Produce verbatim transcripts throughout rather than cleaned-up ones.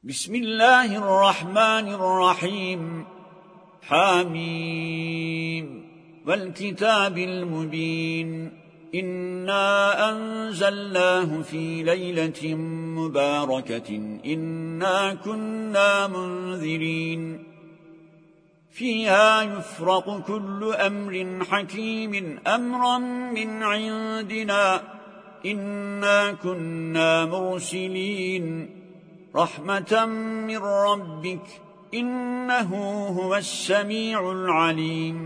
بسم الله الرحمن الرحيم حميم والكتاب المبين إنا أنزلناه في ليلة مباركة إنا كنا منذرين فيها يفرق كل أمر حكيم أمرا من عندنا إنا كنا مرسلين رحمة من ربك إنه هو السميع العليم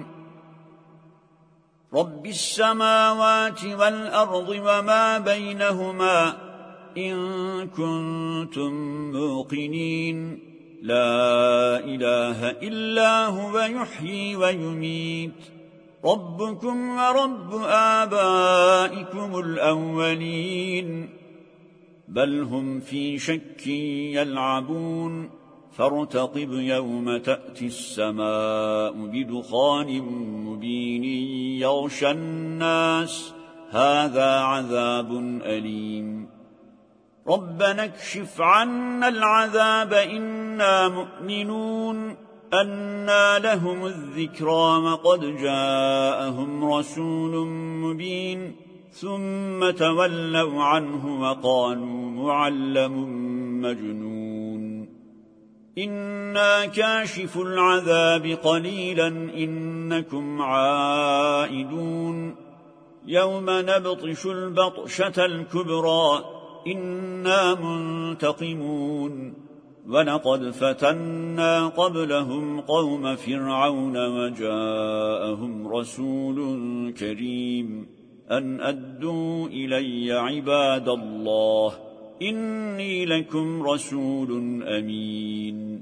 رب السماوات والأرض وما بينهما إن كنتم موقنين لا إله إلا هو يحيي ويميت ربكم ورب آبائكم الأولين بل هم في شك يلعبون فارتقب يوم تأتي السماء بدخان مبين يغشى الناس هذا عذاب أليم ربنا اكشف عنا العذاب إنا مؤمنون أنى لهم الذكرى وقد جاءهم رسول مبين ثم تولوا عنه وقالوا معلم مجنون إنا كاشف العذاب قليلا إنكم عائدون يوم نبطش البطشة الكبرى إنا منتقمون ولقد فتنا قبلهم قوم فرعون وجاءهم رسول كريم أن أدوا إلي عباد الله إني لكم رسول أمين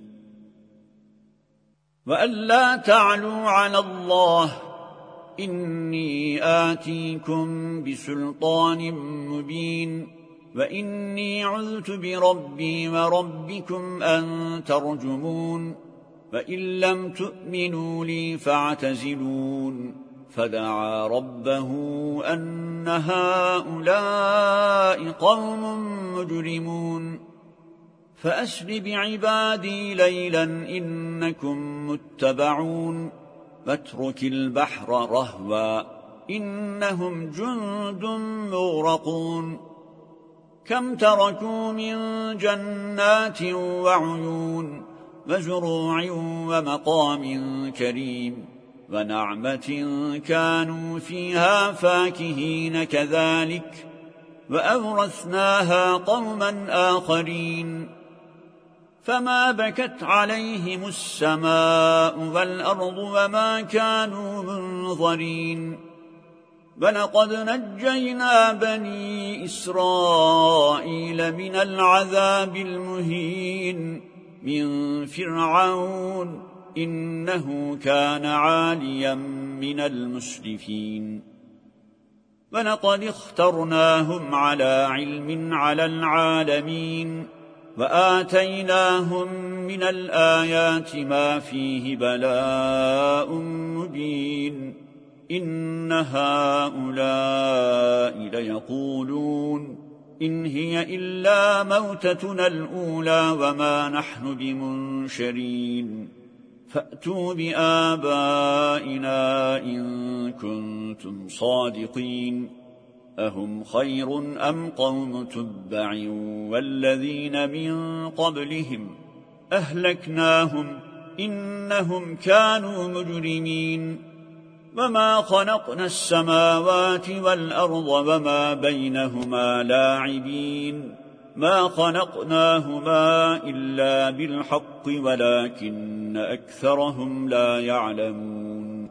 وأن لا تعلوا على الله إني آتيكم بسلطان مبين وإني عذت بربي وربكم أن ترجمون فإن لم تؤمنوا لي فاعتزلون فدعا ربه أن هؤلاء قوم مجرمون فأسر بعبادي ليلا إنكم متبعون واترك البحر رهوا إنهم جند مغرقون كم تركوا من جنات وعيون وزروع ومقام كريم ونعمة كانوا فيها فاكهين كذلك وأورثناها قوما آخرين فما بكت عليهم السماء والأرض وما كانوا منظرين ولقد نجينا بني إسرائيل من العذاب المهين من فرعون إنه كان عاليا من المسرفين ولقد اخترناهم على علم على العالمين وآتيناهم من الآيات ما فيه بلاء مبين إن هؤلاء ليقولون إن هي إلا موتتنا الأولى وما نحن بمنشرين فأتوا بآبائنا إن كنتم صادقين أهم خير أم قوم تبع والذين من قبلهم أهلكناهم إنهم كانوا مجرمين وما خلقنا السماوات والأرض وما بينهما لاعبين ما خلقناهما إلا بالحق ولكن أكثرهم لا يعلمون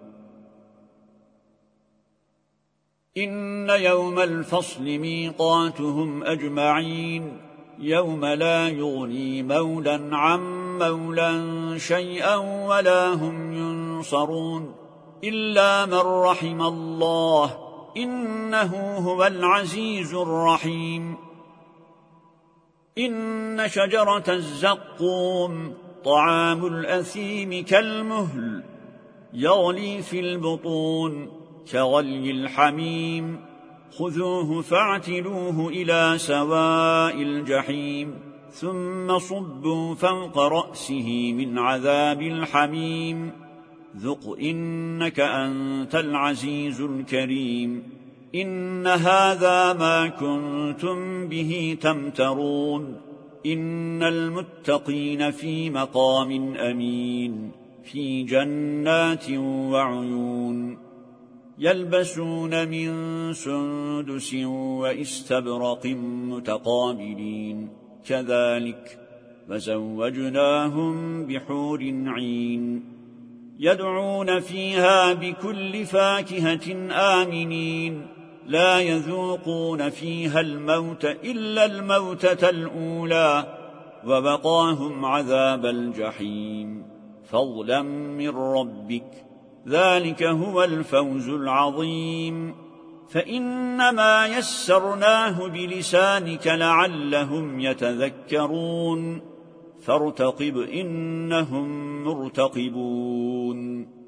إن يوم الفصل ميقاتهم أجمعين يوم لا يغني مولا عن مولا شيئا ولا هم ينصرون إلا من رحم الله إنه هو العزيز الرحيم إن شجرة الزقوم طعام الأثيم كالمهل يغلي في البطون كغلي الحميم خذوه فاعتلوه إلى سواء الجحيم ثم صبوا فوق رأسه من عذاب الحميم ذق إنك أنت العزيز الكريم إن هذا ما كنتم به تمترون إن المتقين في مقام أمين في جنات وعيون يلبسون من سندس وإستبرق متقابلين كذلك وزوجناهم بحور عين يدعون فيها بكل فاكهة آمنين لا يذوقون فيها الموت إلا الموتة الأولى وبقاهم عذاب الجحيم فضلا من ربك ذلك هو الفوز العظيم فإنما يسرناه بلسانك لعلهم يتذكرون فارتقب إنهم مرتقبون